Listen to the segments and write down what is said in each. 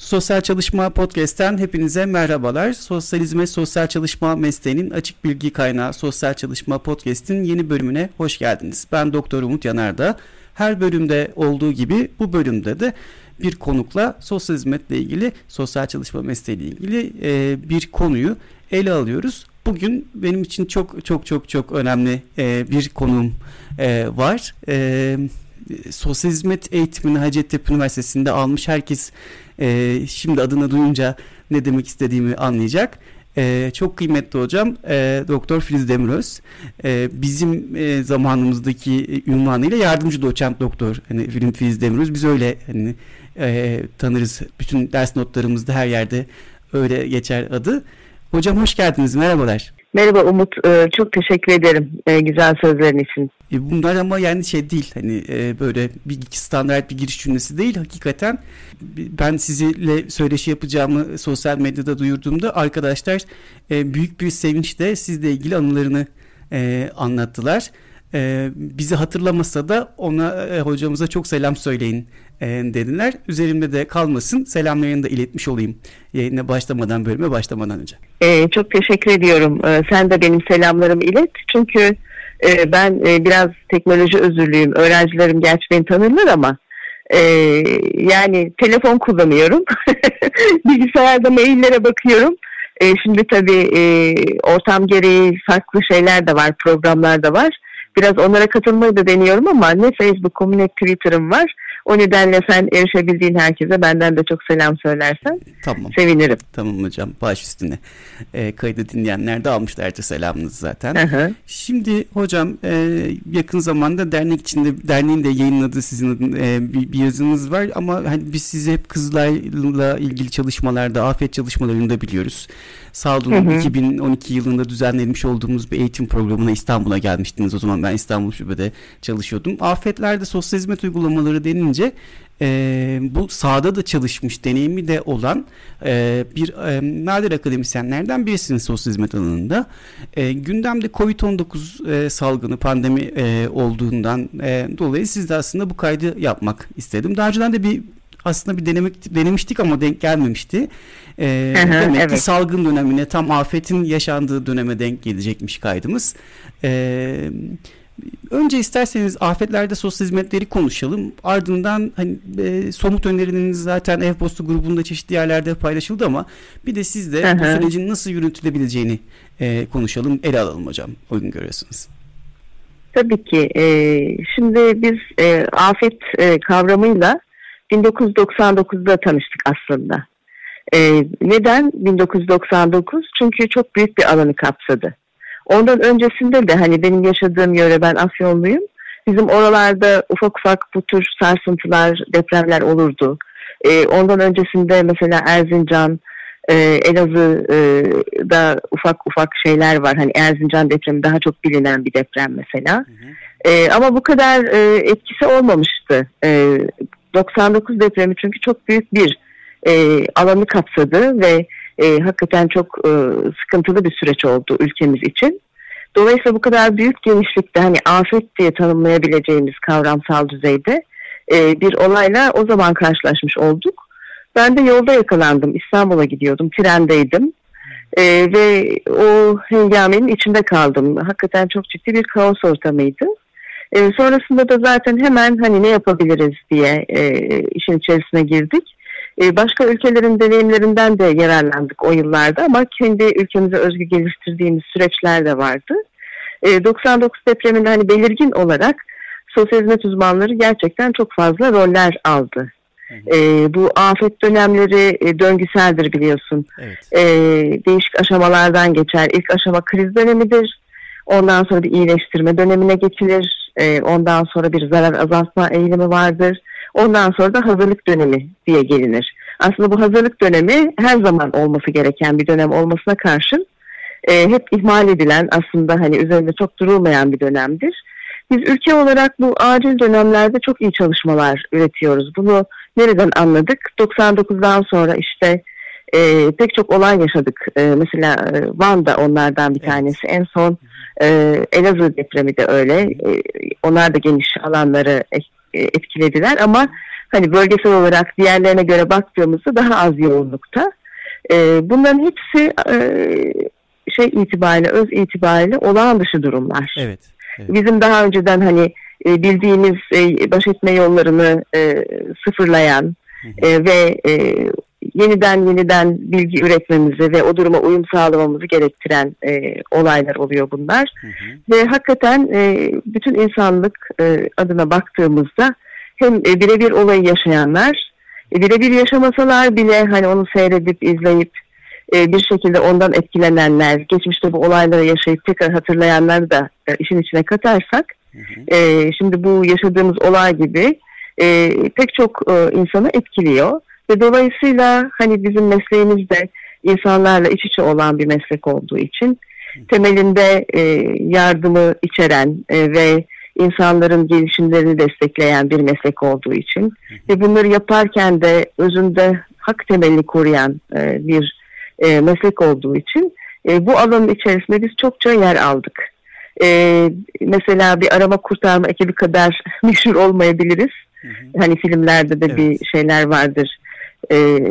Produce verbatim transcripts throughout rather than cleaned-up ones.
Sosyal Çalışma Podcast'ten hepinize merhabalar. Sosyal hizmet, sosyal çalışma mesleğinin açık bilgi kaynağı Sosyal Çalışma Podcast'in yeni bölümüne hoş geldiniz. Ben Doktor Umut Yanardağ. Her bölümde olduğu gibi bu bölümde de bir konukla sosyal hizmetle ilgili, sosyal çalışma mesleğiyle ilgili e, bir konuyu ele alıyoruz. Bugün benim için çok çok çok çok önemli e, bir konum e, var. E, sosyal hizmet eğitimini Hacettepe Üniversitesi'nde almış herkes e, şimdi adını duyunca ne demek istediğimi anlayacak. Ee, çok kıymetli hocam e, Doktor Filiz Demiröz, e, bizim e, zamanımızdaki ünvanıyla yardımcı doçent doktor hani Filiz Demiröz, biz öyle hani e, tanırız, bütün ders notlarımızda her yerde öyle geçer adı. Hocam hoş geldiniz, merhabalar. Merhaba Umut, çok teşekkür ederim güzel sözlerin için. Bunlar ama yani şey değil, hani böyle bir standart bir giriş cümlesi değil. Hakikaten ben sizinle söyleşi yapacağımı sosyal medyada duyurduğumda arkadaşlar büyük bir sevinçle sizle ilgili anılarını anlattılar. Bizi hatırlamasa da ona, hocamıza çok selam söyleyin dediler. Üzerimde de kalmasın, selamlarını da iletmiş olayım yayına başlamadan, bölüme başlamadan önce. Ee, çok teşekkür ediyorum. Ee, sen de benim selamlarımı ilet. Çünkü e, ben e, biraz teknoloji özürlüyüm. Öğrencilerim gerçi beni tanırlar ama e, yani telefon kullanıyorum. Bilgisayarda maillere bakıyorum. E, şimdi tabii e, ortam gereği farklı şeyler de var, programlar da var. Biraz onlara katılmayı da deniyorum ama ne Facebook, ne Twitter'ım var. O nedenle sen erişebildiğin herkese benden de çok selam söylersen tamam. Sevinirim. Tamam hocam, baş üstüne. E, kaydı dinleyenler de almışlardı selamınızı zaten. Hı hı. Şimdi hocam e, yakın zamanda dernek içinde, derneğin de yayınladığı sizin adın, e, bir, bir yazınız var ama hani biz sizi hep Kızılay'la ilgili çalışmalarda, afet çalışmalarında biliyoruz. Sağ olun, hı hı. iki bin on iki yılında düzenlenmiş olduğumuz bir eğitim programına İstanbul'a gelmiştiniz. O zaman ben İstanbul Şube'de çalışıyordum. Afetlerde sosyal hizmet uygulamaları denince e, bu sahada da çalışmış, deneyimi de olan e, bir e, nadir akademisyenlerden birisiniz sosyal hizmet alanında. E, gündemde kovid on dokuz e, salgını, pandemi e, olduğundan e, dolayı siz de aslında bu kaydı yapmak istedim. Daha önceden de bir aslında bir denemek, denemiştik ama denk gelmemişti. Ee, hı hı, demek evet. ki salgın dönemine, tam afetin yaşandığı döneme denk gelecekmiş kaydımız. Ee, önce isterseniz afetlerde sosyal hizmetleri konuşalım. Ardından hani e, somut önerileriniz zaten e-posta grubunda çeşitli yerlerde paylaşıldı ama bir de siz de hı hı. bu sürecin nasıl yürütülebileceğini e, konuşalım, ele alalım hocam. Uygun görüyorsunuz. Tabii ki. E, şimdi biz e, afet e, kavramıyla bin dokuz yüz doksan dokuzda tanıştık aslında. Ee, neden bin dokuz yüz doksan dokuz? Çünkü çok büyük bir alanı kapsadı. Ondan öncesinde de hani benim yaşadığım yöre, ben Afyonluyum. Bizim oralarda ufak ufak bu tür sarsıntılar, depremler olurdu. Ee, ondan öncesinde mesela Erzincan, e, Elazığ'da ufak ufak şeyler var. Hani Erzincan depremi daha çok bilinen bir deprem mesela. Hı hı. Ee, ama bu kadar e, etkisi olmamıştı. E, doksan dokuz depremi çünkü çok büyük bir e, alanı kapsadı ve e, hakikaten çok e, sıkıntılı bir süreç oldu ülkemiz için. Dolayısıyla bu kadar büyük genişlikte, hani afet diye tanımlayabileceğimiz kavramsal düzeyde e, bir olayla o zaman karşılaşmış olduk. Ben de yolda yakalandım. İstanbul'a gidiyordum. Trendeydim. E, ve o hengamenin içinde kaldım. Hakikaten çok ciddi bir kaos ortamıydı. E, sonrasında da zaten hemen hani ne yapabiliriz diye e, işin içerisine girdik. E, başka ülkelerin deneyimlerinden de yararlandık o yıllarda ama kendi ülkemize özgü geliştirdiğimiz süreçler de vardı. E, doksan dokuz depreminde hani belirgin olarak sosyal hizmet uzmanları gerçekten çok fazla roller aldı. E, bu afet dönemleri e, döngüseldir biliyorsun. Evet. E, değişik aşamalardan geçer. İlk aşama kriz dönemidir. Ondan sonra bir iyileştirme dönemine geçilir. Ondan sonra bir zarar azaltma eğilimi vardır. Ondan sonra da hazırlık dönemi diye gelinir. Aslında bu hazırlık dönemi her zaman olması gereken bir dönem olmasına karşın e, hep ihmal edilen, aslında hani üzerinde çok durulmayan bir dönemdir. Biz ülke olarak bu acil dönemlerde çok iyi çalışmalar üretiyoruz. Bunu nereden anladık? doksan dokuzdan sonra işte e, pek çok olay yaşadık. E, mesela e, Van da onlardan bir tanesi. En son e, Elazığ depremi de öyle. E, onlar da geniş alanları e, etkilediler ama hani bölgesel olarak diğerlerine göre baktığımızda daha az yoğunlukta. E, bunların hepsi e, şey itibariyle, öz itibariyle olağan dışı durumlar. Evet, evet. Bizim daha önceden hani e, bildiğimiz e, baş etme yollarını e, sıfırlayan e, ve e, yeniden yeniden bilgi üretmemizi ve o duruma uyum sağlamamızı gerektiren e, olaylar oluyor bunlar. Hı hı. Ve hakikaten e, bütün insanlık e, adına baktığımızda hem e, birebir olayı yaşayanlar, e, birebir yaşamasalar bile hani onu seyredip, izleyip e, bir şekilde ondan etkilenenler, geçmişte bu olayları yaşayıp tekrar hatırlayanları da e, işin içine katarsak, hı hı. E, şimdi bu yaşadığımız olay gibi e, pek çok e, insanı etkiliyor. Ve dolayısıyla hani bizim mesleğimiz de insanlarla iç içe olan bir meslek olduğu için temelinde e, yardımı içeren e, ve insanların gelişimlerini destekleyen bir meslek olduğu için ve bunları yaparken de özünde hak temelini koruyan e, bir e, meslek olduğu için e, bu alanın içerisinde biz çokça yer aldık. E, mesela bir arama kurtarma ekibi kadar meşhur olmayabiliriz. Hı hı. Hani filmlerde de evet. bir şeyler vardır. Ee,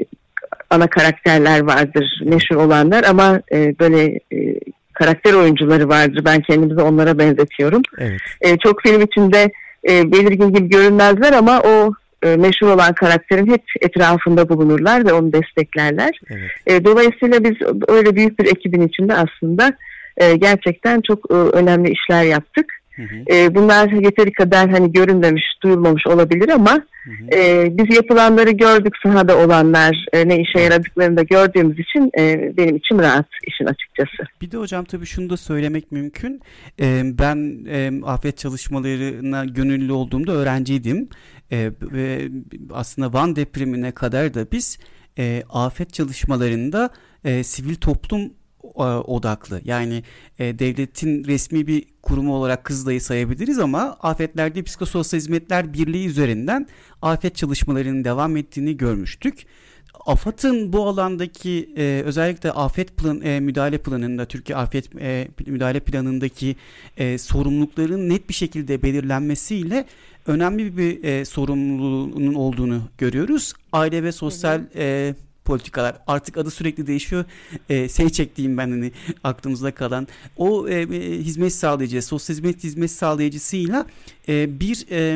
ana karakterler vardır, meşhur olanlar ama e, böyle e, karakter oyuncuları vardır. Ben kendimizi onlara benzetiyorum. Evet. E, çok film içinde e, belirgin gibi görünmezler ama o e, meşhur olan karakterin hep etrafında bulunurlar ve onu desteklerler. Evet. E, dolayısıyla biz öyle büyük bir ekibin içinde aslında e, gerçekten çok e, önemli işler yaptık. Hı hı. E, bunlar yeteri kadar hani görünmemiş, duyulmamış olabilir ama hı hı. E, biz yapılanları gördük, sahada olanlar e, ne işe yaradıklarını da gördüğümüz için e, benim içim rahat işin açıkçası. Bir de hocam tabii şunu da söylemek mümkün. E, ben e, afet çalışmalarına gönüllü olduğumda öğrenciydim. E, ve aslında Van depremine kadar da biz e, afet çalışmalarında e, sivil toplum odaklı. Yani e, devletin resmi bir kurumu olarak Kızılay'ı sayabiliriz ama Afetlerde Psikososyal Hizmetler Birliği üzerinden afet çalışmalarının devam ettiğini görmüştük. AFAD'ın bu alandaki e, özellikle afet plan, e, müdahale planında, Türkiye Afet e, Müdahale Planı'ndaki e, sorumlulukların net bir şekilde belirlenmesiyle önemli bir e, sorumluluğunun olduğunu görüyoruz. Aile ve sosyal e, politikalar, artık adı sürekli değişiyor. E, SEYÇEK diyeyim ben hani aklımızda kalan. O e, hizmet sağlayıcı, sosyal hizmet hizmet sağlayıcısıyla e, bir e,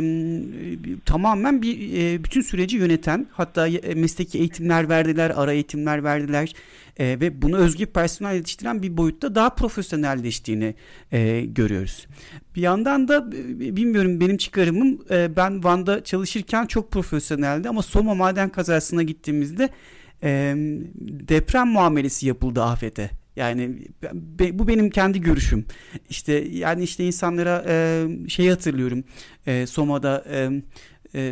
tamamen bir e, bütün süreci yöneten, hatta e, mesleki eğitimler verdiler, ara eğitimler verdiler e, ve bunu özgü personel yetiştiren bir boyutta daha profesyonelleştiğini e, görüyoruz. Bir yandan da bilmiyorum, benim çıkarımım e, ben Van'da çalışırken çok profesyoneldi ama Soma maden kazasına gittiğimizde E, deprem muamelesi yapıldı afete. Yani be, bu benim kendi görüşüm. İşte yani işte insanlara e, şeyi hatırlıyorum. E, Soma'da e, e,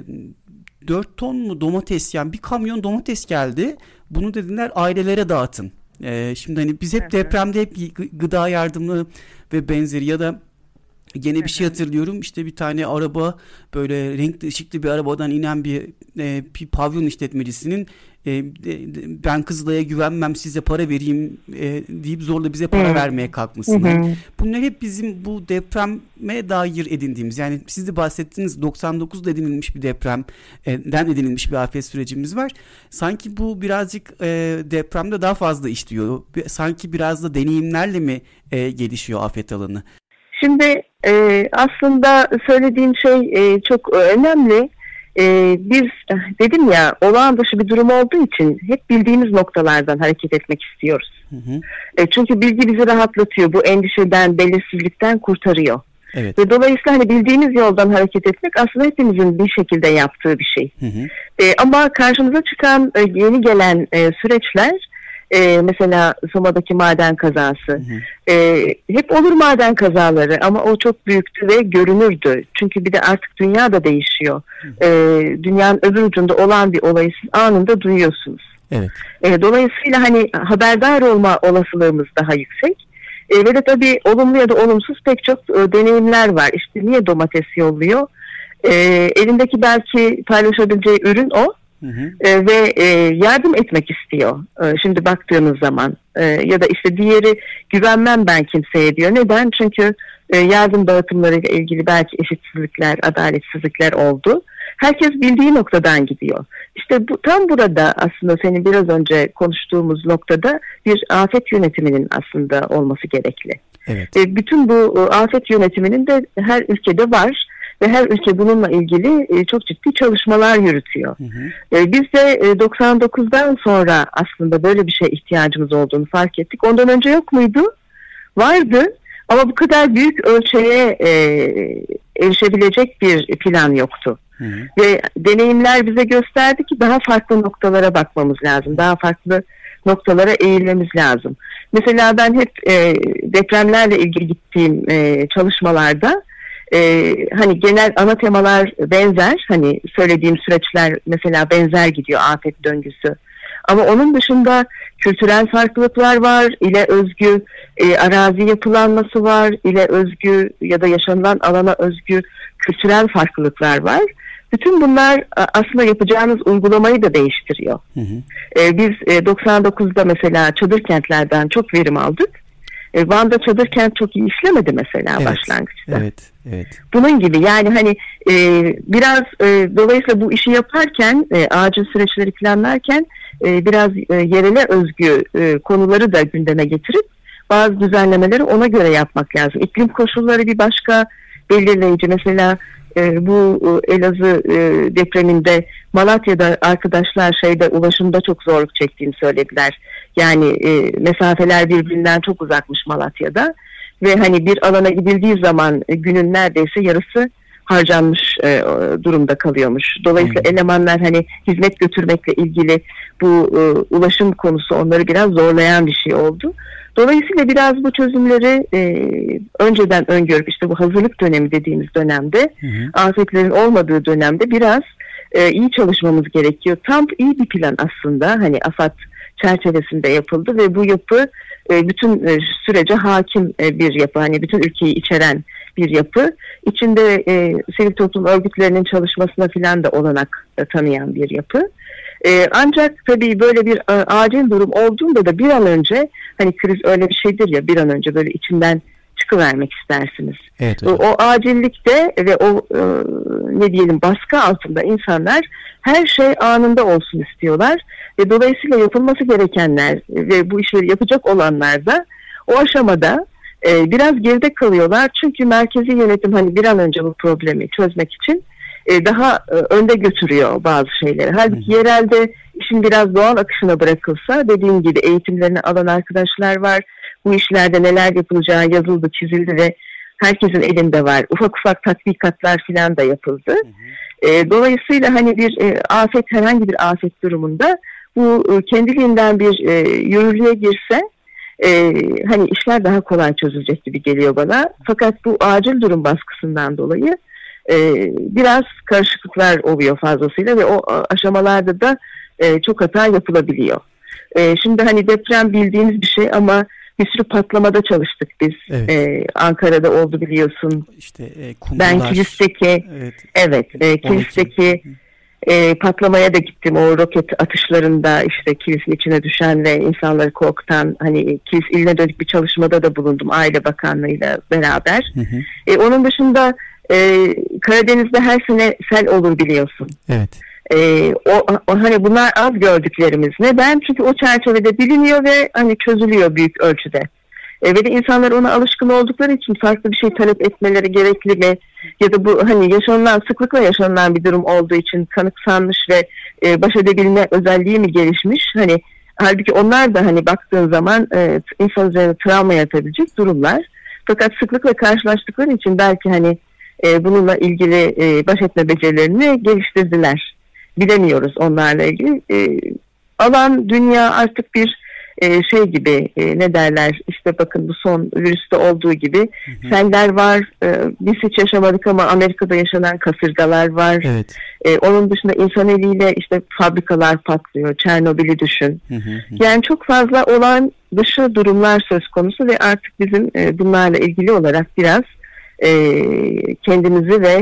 dört ton mu domates, yani bir kamyon domates geldi. Bunu dediler ailelere dağıtın. E, şimdi hani biz hep depremde hep gıda yardımı ve benzeri ya da gene bir şey hatırlıyorum, işte bir tane araba, böyle renkli ışıklı bir arabadan inen bir, e, bir pavyon işletmecisinin e, ben Kızılay'a güvenmem, size para vereyim e, deyip zorla bize para hmm. vermeye kalkmasınlar. Hmm. Bunlar hep bizim bu depreme dair edindiğimiz, yani siz de bahsettiğiniz doksan dokuzda edinilmiş bir depremden edinilmiş bir afet sürecimiz var. Sanki bu birazcık e, depremde daha fazla işliyor. Sanki biraz da deneyimlerle mi e, gelişiyor afet alanı? Şimdi e, aslında söylediğin şey e, çok önemli. E, biz dedim ya, olağan dışı bir durum olduğu için hep bildiğimiz noktalardan hareket etmek istiyoruz. Hı hı. E, çünkü bilgi bizi rahatlatıyor. Bu endişeden, belirsizlikten kurtarıyor. Evet. Ve dolayısıyla hani bildiğimiz yoldan hareket etmek aslında hepimizin bir şekilde yaptığı bir şey. Hı hı. E, ama karşımıza çıkan e, yeni gelen e, süreçler, Ee, mesela Soma'daki maden kazası. Hı hı. Ee, hep olur maden kazaları ama o çok büyüktü ve görünürdü. Çünkü bir de artık dünya da değişiyor. Ee, dünyanın öbür ucunda olan bir olayı siz anında duyuyorsunuz. Evet. Ee, dolayısıyla hani haberdar olma olasılığımız daha yüksek. Ee, ve de tabii olumlu ya da olumsuz pek çok e, deneyimler var. İşte niye domates yolluyor? Ee, elindeki belki paylaşabileceği ürün o. hı hı. E, ve e, yardım etmek istiyor. E, şimdi baktığınız zaman e, ya da işte diğeri güvenmem ben kimseye diyor. Neden? Çünkü e, yardım dağıtımlarıyla ilgili belki eşitsizlikler, adaletsizlikler oldu. Herkes bildiği noktadan gidiyor. İşte bu, tam burada aslında senin biraz önce konuştuğumuz noktada bir afet yönetiminin aslında olması gerekli. Evet. E, bütün bu afet yönetiminin de her ülkede var ve her ülke bununla ilgili e, çok ciddi çalışmalar yürütüyor. Hı hı. E, biz de e, doksan dokuzdan sonra aslında böyle bir şeye ihtiyacımız olduğunu fark ettik. Ondan önce yok muydu? Vardı. Ama bu kadar büyük ölçeğe e, erişebilecek bir plan yoktu. Hı hı. Ve deneyimler bize gösterdi ki daha farklı noktalara bakmamız lazım. Daha farklı noktalara eğilmemiz lazım. Mesela ben hep e, depremlerle ilgili gittiğim e, çalışmalarda e, hani genel ana temalar benzer. Hani söylediğim süreçler mesela benzer gidiyor, afet döngüsü. Ama onun dışında kültürel farklılıklar var, ile özgü e, arazi yapılanması var, ile özgü ya da yaşanılan alana özgü kültürel farklılıklar var. Bütün bunlar aslında yapacağınız uygulamayı da değiştiriyor. Hı hı. E, biz e, doksan dokuzda mesela çadır kentlerden çok verim aldık. E, Van'da çadır kent çok iyi işlemedi mesela evet, başlangıçta. Evet, evet. Bunun gibi yani hani e, biraz e, dolayısıyla bu işi yaparken e, acil süreçleri planlarken e, biraz e, yerele özgü e, konuları da gündeme getirip bazı düzenlemeleri ona göre yapmak lazım. İklim koşulları bir başka belirleyici. Mesela e, bu Elazığ e, depreminde Malatya'da arkadaşlar şeyde ulaşımda çok zorluk çektiğini söylediler. Yani e, mesafeler birbirinden çok uzakmış Malatya'da ve hani bir alana gidildiği zaman e, günün neredeyse yarısı harcanmış e, durumda kalıyormuş. Dolayısıyla hmm. elemanlar hani hizmet götürmekle ilgili bu e, ulaşım konusu onları biraz zorlayan bir şey oldu. Dolayısıyla biraz bu çözümleri e, önceden öngörüp işte bu hazırlık dönemi dediğimiz dönemde hı hı. afetlerin olmadığı dönemde biraz e, iyi çalışmamız gerekiyor. Tam iyi bir plan aslında hani AFAD çerçevesinde yapıldı ve bu yapı e, bütün e, sürece hakim e, bir yapı. Hani bütün ülkeyi içeren bir yapı. İçinde e, sivil toplum örgütlerinin çalışmasına filan da olanak e, tanıyan bir yapı. Ee, ancak tabii böyle bir a, acil durum olduğunda da bir an önce hani kriz öyle bir şeydir ya bir an önce böyle içinden çıkıvermek istersiniz. Evet, o, o acillikte ve o e, ne diyelim baskı altında insanlar her şey anında olsun istiyorlar ve dolayısıyla yapılması gerekenler ve bu işleri yapacak olanlar da o aşamada e, biraz geride kalıyorlar. Çünkü merkezi yönetim hani bir an önce bu problemi çözmek için daha önde götürüyor bazı şeyleri. Halbuki hı hı. yerelde işin biraz doğal akışına bırakılsa dediğim gibi eğitimlerini alan arkadaşlar var. Bu işlerde neler yapılacağı yazıldı, çizildi ve herkesin elinde var. Ufak ufak tatbikatlar falan da yapıldı. Hı hı. Dolayısıyla hani bir afet herhangi bir afet durumunda bu kendiliğinden bir yürürlüğe girse hani işler daha kolay çözülecek gibi geliyor bana. Fakat bu acil durum baskısından dolayı Ee, biraz karışıklıklar oluyor fazlasıyla ve o aşamalarda da e, çok hata yapılabiliyor. E, şimdi hani deprem bildiğimiz bir şey ama bir sürü patlamada çalıştık biz. Evet. E, Ankara'da oldu biliyorsun. İşte e, kumrular. Ben Kilis'teki evet, evet e, Kilis'teki e, patlamaya da gittim. O roket atışlarında işte Kilis'in içine düşen ve insanları korkutan hani Kilis iline dönük bir çalışmada da bulundum Aile Bakanlığı'yla beraber. Hı hı. E, onun dışında Ee, Karadeniz'de her sene sel olur biliyorsun. Evet. Ee, o, o hani bunlar az gördüklerimiz. Neden? Çünkü o çerçevede biliniyor ve hani çözülüyor büyük ölçüde. Ee, ve de insanlar ona alışkın oldukları için farklı bir şey talep etmeleri gerekli mi? Ya da bu hani yaşanılan sıklıkla yaşanılan bir durum olduğu için kanıksanmış ve e, baş edebilme özelliği mi gelişmiş? Hani halbuki onlar da hani baktığın zaman e, insan üzerine travma yaratabilecek durumlar. Fakat sıklıkla karşılaştıkları için belki hani E, bununla ilgili e, baş etme becerilerini geliştirdiler. Bilemiyoruz onlarla ilgili. E, alan, dünya artık bir e, şey gibi e, ne derler işte bakın bu son virüste olduğu gibi hı hı. seller var. E, biz hiç yaşamadık ama Amerika'da yaşanan kasırgalar var. Evet. E, onun dışında insan eliyle işte fabrikalar patlıyor. Çernobil'i düşün. Hı hı hı. Yani çok fazla olan dışı durumlar söz konusu ve artık bizim e, bunlarla ilgili olarak biraz E, kendimizi ve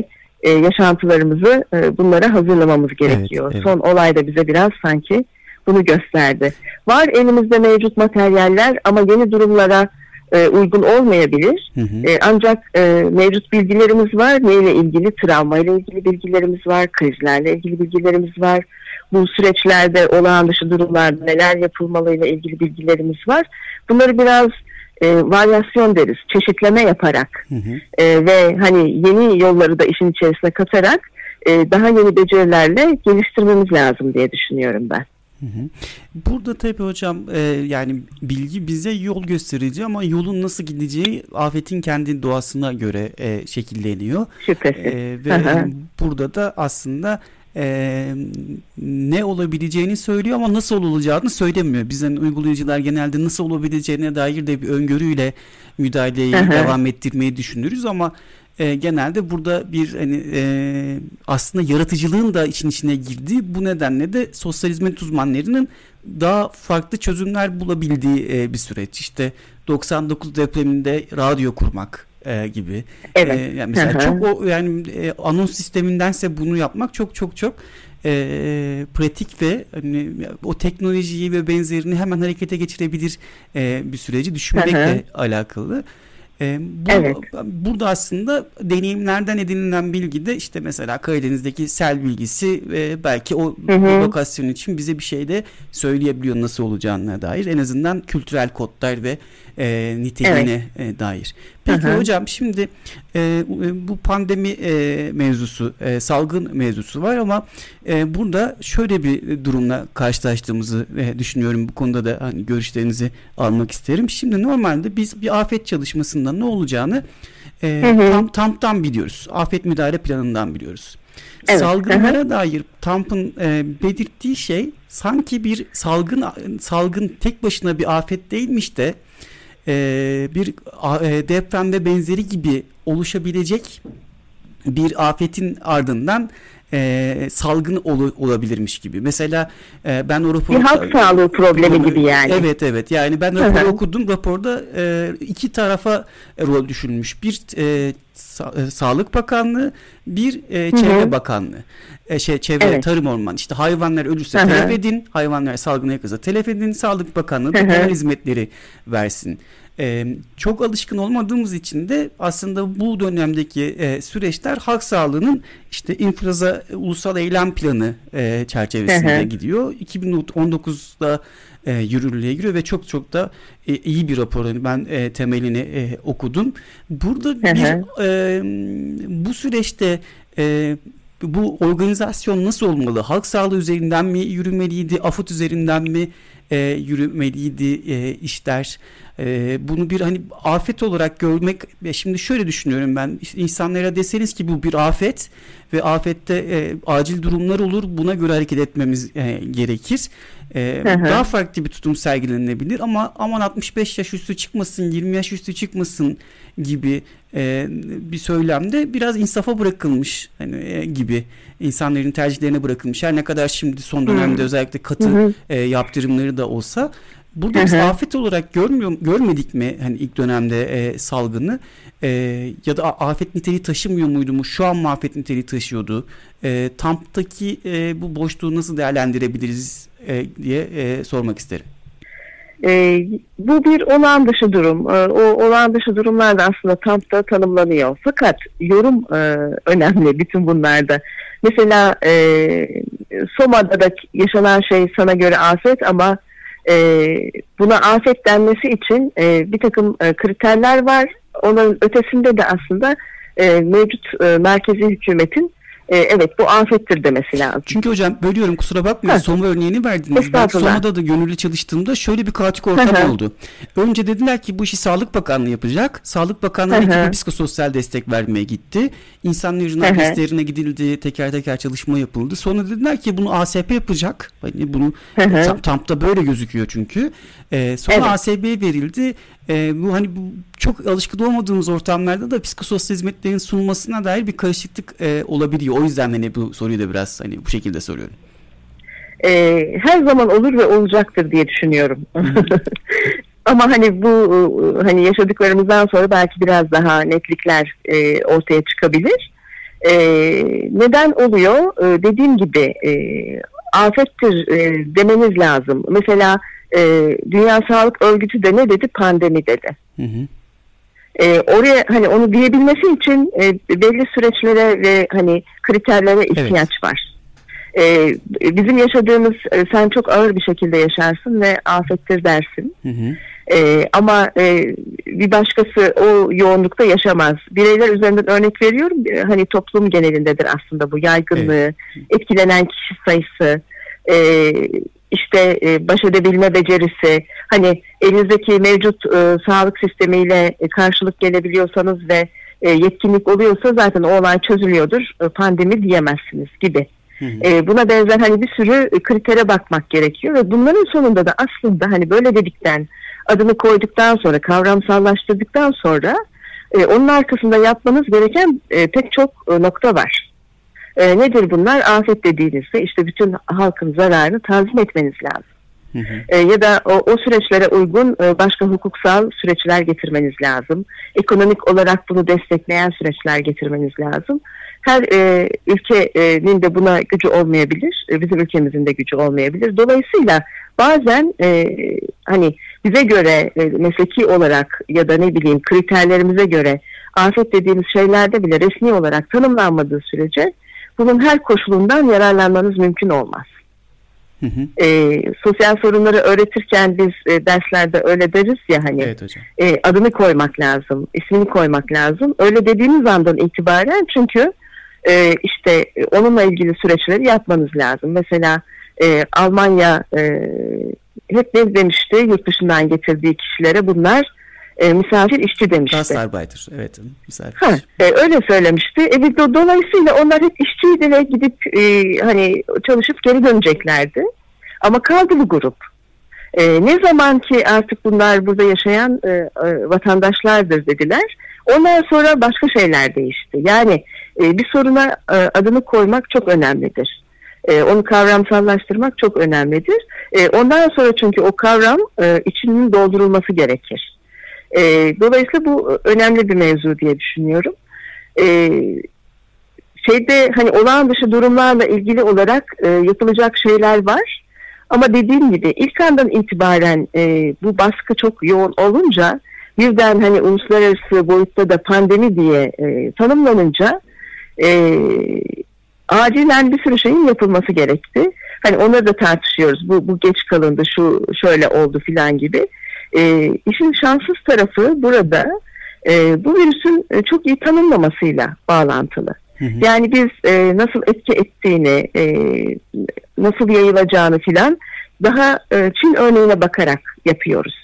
e, yaşantılarımızı e, bunlara hazırlamamız gerekiyor. Evet, evet. Son olay da bize biraz sanki bunu gösterdi. Var elimizde mevcut materyaller ama yeni durumlara e, uygun olmayabilir. Hı hı. E, ancak e, mevcut bilgilerimiz var. Neyle ilgili? Travmayla ilgili bilgilerimiz var. Krizlerle ilgili bilgilerimiz var. Bu süreçlerde olağan dışı durumlarda neler yapılmalıyla ilgili bilgilerimiz var. Bunları biraz e, varyasyon deriz. Çeşitleme yaparak hı hı. E, ve hani yeni yolları da işin içerisine katarak e, daha yeni becerilerle geliştirmemiz lazım diye düşünüyorum ben. Burada tabii hocam e, yani bilgi bize yol gösterici ama yolun nasıl gideceği afetin kendi doğasına göre e, şekilleniyor. Şüphesiz. E, ve yani burada da aslında e, ne olabileceğini söylüyor ama nasıl olacağını söylemiyor. Bizden uygulayıcılar genelde nasıl olabileceğine dair de bir öngörüyle müdahaleyi Hı-hı. devam ettirmeyi düşünürüz ama E, genelde burada bir hani e, aslında yaratıcılığın da için içine girdiği, bu nedenle de sosyal hizmet uzmanlarının daha farklı çözümler bulabildiği e, bir süreç. İşte doksan dokuz depreminde radyo kurmak e, gibi. Evet. E, yani mesela Hı-hı. çok o yani e, anons sistemindense bunu yapmak çok çok çok e, pratik ve hani, o teknolojiyi ve benzerini hemen harekete geçirebilir e, bir süreci düşünmekle Hı-hı. alakalı. Ee, bu, evet. Burada aslında deneyimlerden edinilen bilgi de işte mesela Karadeniz'deki sel bilgisi ve belki o hı hı. lokasyon için bize bir şey de söyleyebiliyor nasıl olacağına dair. En azından kültürel kodlar ve e, niteliğine evet. e, dair. Peki hı hı. hocam şimdi e, bu pandemi e, mevzusu, e, salgın mevzusu var ama e, burada şöyle bir durumla karşılaştığımızı e, düşünüyorum. Bu konuda da hani görüşlerinizi almak isterim. Şimdi normalde biz bir afet çalışmasında ne olacağını e, hı hı. tam TAMP'tan biliyoruz. Afet müdahale planından biliyoruz. Evet. Salgınlara hı hı. dair TAMP'ın e, belirttiği şey sanki bir salgın salgın tek başına bir afet değilmiş de e, bir e, deprem ve benzeri gibi oluşabilecek bir afetin ardından e, salgın ol, olabilirmiş gibi. Mesela e, ben o raporu... Bir halk sağlığı problemi gibi yani. Evet evet yani ben raporu okudum. Raporda e, iki tarafa rol düşünülmüş. Bir e, sa- e, Sağlık Bakanlığı, bir e, Çevre Hı-hı. Bakanlığı. E, şey Çevre, evet. Tarım, Orman. İşte hayvanlar ölürse Hı-hı. telef edin, hayvanlar salgına yakınsa telef edin. Sağlık Bakanlığı da genel hizmetleri versin. Ee, çok alışkın olmadığımız için de aslında bu dönemdeki e, süreçler halk sağlığının işte influenza ulusal eylem planı e, çerçevesinde hı hı. gidiyor. iki bin on dokuzda e, yürürlüğe giriyor ve çok çok da e, iyi bir rapor. Yani ben e, temelini e, okudum. Burada hı hı. bir e, bu süreçte e, bu organizasyon nasıl olmalı? Halk sağlığı üzerinden mi yürümeliydi? AFAD üzerinden mi e, yürümeliydi e, işler? E, bunu bir hani afet olarak görmek, şimdi şöyle düşünüyorum ben, insanlara deseniz ki bu bir afet ve afette e, acil durumlar olur, buna göre hareket etmemiz e, gerekir. E, daha farklı bir tutum sergilenebilir ama aman altmış beş yaş üstü çıkmasın, yirmi yaş üstü çıkmasın gibi e, bir söylemde biraz insafa bırakılmış hani, e, gibi, insanların tercihlerine bırakılmış. Her ne kadar şimdi son dönemde hmm. özellikle katı hmm. e, yaptırımları da olsa, burada biz afet olarak görmüyor, görmedik mi hani ilk dönemde e, salgını e, ya da afet niteliği taşımıyor muydu mu? Şu an mı afet niteliği taşıyordu? E, TAMP'taki e, bu boşluğu nasıl değerlendirebiliriz e, diye e, sormak isterim. E, bu bir olağan dışı durum. E, o olağan dışı durumlar da aslında TAMP'ta tanımlanıyor. Fakat yorum e, önemli bütün bunlarda. Mesela e, Soma'da da yaşanan şey sana göre afet ama e, buna afet denmesi için e, bir takım e, kriterler var. Onun ötesinde de aslında e, mevcut e, merkezi hükümetin e, evet bu afettir demesi lazım. Çünkü hocam bölüyorum, kusura bakmayın, Soma örneğini verdiniz. Ben Soma'da da gönüllü çalıştığımda şöyle bir kaotik ortam oldu. Önce dediler ki bu işi Sağlık Bakanlığı yapacak. Sağlık Bakanlığı ekibi psikososyal destek vermeye gitti. İnsanların adreslerine gidildi, teker teker çalışma yapıldı. Sonra dediler ki bunu A S P yapacak. Hani bunu TAMP'ta böyle gözüküyor çünkü. Ee, sonra evet. A S B'ye verildi. Ee, bu hani bu çok alışkın olmadığımız ortamlarda da psikososyal hizmetlerin sunulmasına dair bir karışıklık e, olabiliyor. O yüzden hani bu soruyu da biraz hani bu şekilde soruyorum. Ee, her zaman olur ve olacaktır diye düşünüyorum. Ama hani bu hani yaşadıklarımızdan sonra belki biraz daha netlikler e, ortaya çıkabilir. E, neden oluyor? E, dediğim gibi e, afettir e, demeniz lazım. Mesela e, Dünya Sağlık Örgütü de ne dedi? Pandemi dedi. Hı hı. E, oraya hani onu diyebilmesi için e, belli süreçlere ve hani kriterlere ihtiyaç evet. var. E, bizim yaşadığımız e, sen çok ağır bir şekilde yaşarsın ve afettir dersin. Hı hı. E, ama e, bir başkası o yoğunlukta yaşamaz. Bireyler üzerinden örnek veriyorum. E, hani toplum genelindedir aslında bu yaygınlığı, evet. etkilenen kişi sayısı, e, işte e, baş edebilme becerisi. Hani elinizdeki mevcut e, sağlık sistemiyle e, karşılık gelebiliyorsanız ve e, yetkinlik oluyorsa zaten o olay çözülüyordur. E, pandemi diyemezsiniz gibi. Hı hı. E, buna benzer hani bir sürü kritere bakmak gerekiyor ve bunların sonunda da aslında hani böyle dedikten, adını koyduktan sonra, kavramsallaştırdıktan sonra e, onun arkasında yapmanız gereken e, pek çok e, nokta var. E, nedir bunlar? Afet dediğinizde işte bütün halkın zararını tazmin etmeniz lazım. Hı hı. E, ya da o, o süreçlere uygun e, başka hukuksal süreçler getirmeniz lazım. Ekonomik olarak bunu destekleyen süreçler getirmeniz lazım. Her e, ülkenin de buna gücü olmayabilir. E, bizim ülkemizin de gücü olmayabilir. Dolayısıyla bazen e, hani bize göre e, mesleki olarak ya da ne bileyim kriterlerimize göre afet dediğimiz şeylerde bile resmi olarak tanımlanmadığı sürece bunun her koşulundan yararlanmanız mümkün olmaz. Hı hı. E, sosyal sorunları öğretirken biz e, derslerde öyle deriz ya hani evet hocam. E, adını koymak lazım, ismini koymak lazım. Öyle dediğimiz andan itibaren çünkü e, işte e, onunla ilgili süreçleri yapmanız lazım. Mesela e, Almanya e, hep ne demişti? Yurt dışından getirdiği kişilere bunlar e, misafir işçi demişti. Gastarbeiter, evet. Misafir ha, e, öyle söylemişti. E, do, dolayısıyla onlar hep işçiydi ve gidip e, hani çalışıp geri döneceklerdi. Ama kaldı bu grup. E, ne zaman ki artık bunlar burada yaşayan e, e, vatandaşlardır dediler. Ondan sonra başka şeyler değişti. Yani e, bir soruna e, adını koymak çok önemlidir. E, onu kavramsallaştırmak çok önemlidir. E, ondan sonra çünkü o kavram e, içinin doldurulması gerekir. E, dolayısıyla bu önemli bir mevzu diye düşünüyorum. E, şeyde hani olağan dışı durumlarla ilgili olarak e, yapılacak şeyler var. Ama dediğim gibi ilk andan itibaren e, bu baskı çok yoğun olunca birden hani uluslararası boyutta da pandemi diye e, tanımlanınca e, acilen bir sürü şeyin yapılması gerekti. Hani onları da tartışıyoruz. Bu, bu geç kalındı, şu şöyle oldu filan gibi. E, işin şanssız tarafı burada e, bu virüsün e, çok iyi tanımlamasıyla bağlantılı. Hı hı. Yani biz e, nasıl etki ettiğini, e, nasıl yayılacağını filan daha e, Çin örneğine bakarak yapıyoruz.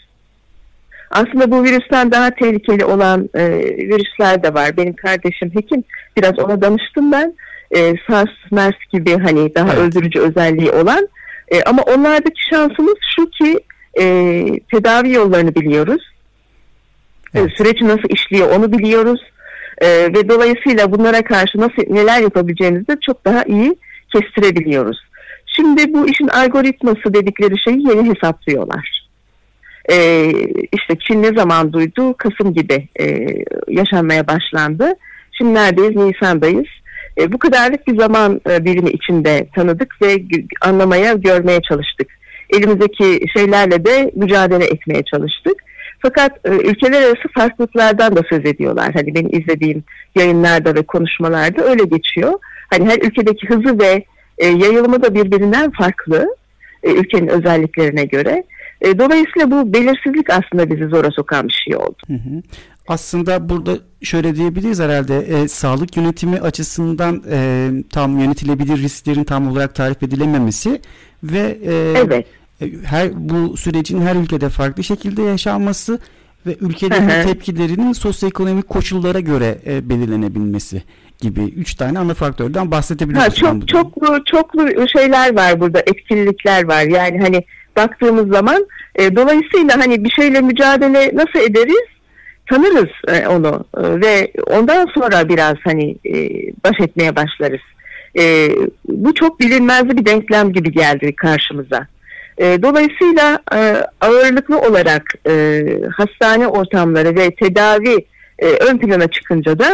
Aslında bu virüsten daha tehlikeli olan e, virüsler de var. Benim kardeşim hekim, biraz ona danıştım ben. E, SARS, MERS gibi hani daha evet. öldürücü özelliği olan. E, ama onlardaki şansımız şu ki e, tedavi yollarını biliyoruz. Evet. E, süreci nasıl işliyor onu biliyoruz. E, ve dolayısıyla bunlara karşı nasıl neler yapabileceğimizi de çok daha iyi kestirebiliyoruz. Şimdi bu işin algoritması dedikleri şeyi yeni hesaplıyorlar. Ee, işte Çin ne zaman duydu? Kasım gibi e, yaşanmaya başlandı. Şimdi neredeyiz? Nisan'dayız. E, bu kadarlık bir zaman e, birimi içinde tanıdık ve anlamaya, görmeye çalıştık. Elimizdeki şeylerle de mücadele etmeye çalıştık. Fakat e, ülkeler arası farklılıklardan da söz ediyorlar. Hani benim izlediğim yayınlarda ve konuşmalarda öyle geçiyor. Hani her ülkedeki hızı ve e, yayılımı da birbirinden farklı e, ülkenin özelliklerine göre. E, dolayısıyla bu belirsizlik aslında bizi zora sokan bir şey oldu. Hı hı. Aslında burada şöyle diyebiliriz herhalde e, sağlık yönetimi açısından e, tam yönetilebilir risklerin tam olarak tarif edilememesi ve e, evet. her bu sürecin her ülkede farklı şekilde yaşanması ve ülkelerin hı hı. tepkilerinin sosyoekonomik koşullara göre e, belirlenebilmesi gibi üç tane ana faktörden bahsedebiliriz. Ha, çok çoklu çoklu şeyler var burada, etkililikler var. Yani hani baktığımız zaman e, dolayısıyla hani bir şeyle mücadele nasıl ederiz? Tanırız e, onu e, ve ondan sonra biraz hani e, baş etmeye başlarız. E, bu çok bilinmezli bir denklem gibi geldi karşımıza. E, dolayısıyla e, ağırlıklı olarak e, hastane ortamları ve tedavi e, ön plana çıkınca da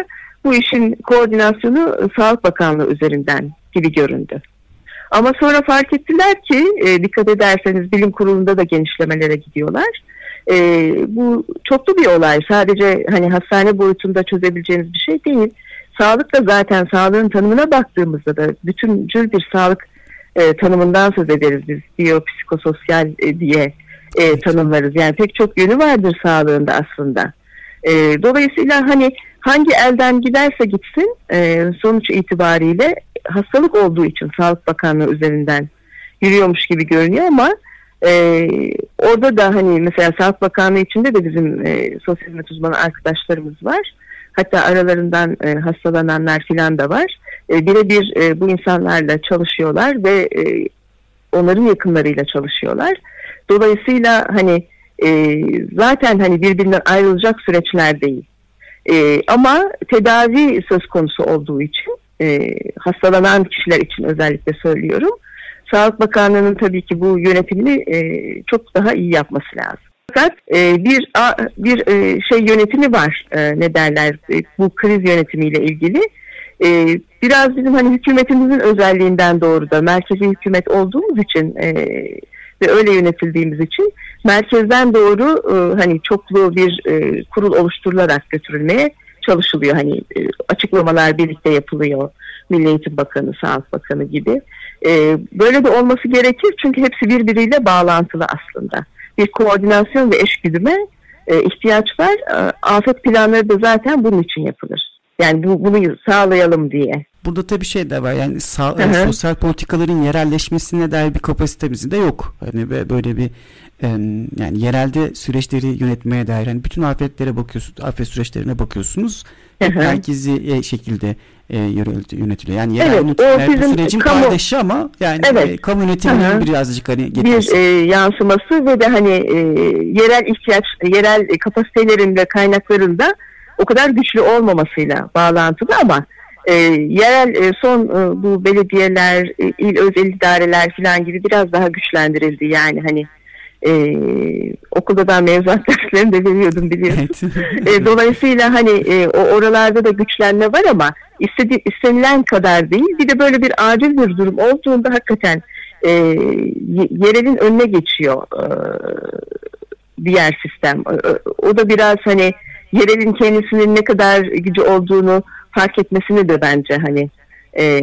bu işin koordinasyonu Sağlık Bakanlığı üzerinden gibi göründü. Ama sonra fark ettiler ki e, dikkat ederseniz bilim kurulunda da genişlemelere gidiyorlar. E, bu çoklu bir olay. Sadece hani hastane boyutunda çözebileceğimiz bir şey değil. Sağlık da zaten sağlığın tanımına baktığımızda da bütüncül bir sağlık e, tanımından söz ederiz biz. Biyopsikososyal e, diye e, tanımlarız. Yani pek çok yönü vardır sağlığında aslında. E, dolayısıyla hani hangi elden giderse gitsin e, sonuç itibariyle hastalık olduğu için Sağlık Bakanlığı üzerinden yürüyormuş gibi görünüyor ama e, orada da hani mesela Sağlık Bakanlığı içinde de bizim e, sosyal hizmet uzmanı arkadaşlarımız var. Hatta aralarından e, hastalananlar filan da var. E, birebir e, bu insanlarla çalışıyorlar ve e, onların yakınlarıyla çalışıyorlar. Dolayısıyla hani e, zaten hani birbirinden ayrılacak süreçler değil. E, ama tedavi söz konusu olduğu için e, hastalanan kişiler için özellikle söylüyorum. Sağlık Bakanlığı'nın tabii ki bu yönetimini e, çok daha iyi yapması lazım. Fakat e, bir bir e, şey yönetimi var, e, ne derler, e, bu kriz yönetimiyle ilgili. E, biraz bizim hani hükümetimizin özelliğinden doğru da merkezi hükümet olduğumuz için e, ve öyle yönetildiğimiz için merkezden doğru e, hani çoklu bir e, kurul oluşturularak götürülmeye çalışılıyor. Hani e, açıklamalar birlikte yapılıyor. Milli Eğitim Bakanı, Sağlık Bakanı gibi. E, böyle de olması gerekir çünkü hepsi birbiriyle bağlantılı aslında. Bir koordinasyon ve eşgüdüme e, ihtiyaç var. E, afet planları da zaten bunun için yapılır. Yani bu, bunu sağlayalım diye. Burada tabii şey de var, yani sağ, sosyal politikaların yerelleşmesine dair bir kapasitemiz de yok. Hani böyle bir yani yerelde süreçleri yönetmeye dair, hani bütün afetlere bakıyorsunuz, afet süreçlerine bakıyorsunuz. Merkezi şekilde e, yönetiliyor. Yani yerel evet, yönetimler bu sürecin kamu, paydaşı ama yani evet. e, kamu yönetiminin birazcık hani getirisi. Bir e, yansıması ve de hani e, yerel ihtiyaç, yerel kapasitelerin ve kaynakların da o kadar güçlü olmamasıyla bağlantılı ama e, yerel e, son e, bu belediyeler, e, il özel idareler falan gibi biraz daha güçlendirildi. Yani hani Ee, okulda ben mevzuat derslerini de veriyordum biliyorsun. Evet. e, dolayısıyla hani e, o oralarda da güçlenme var ama istedi, istenilen kadar değil. Bir de böyle bir acil bir durum olduğunda hakikaten e, yerelin önüne geçiyor e, diğer sistem. O, o da biraz hani yerelin kendisinin ne kadar gücü olduğunu fark etmesini de bence hani e,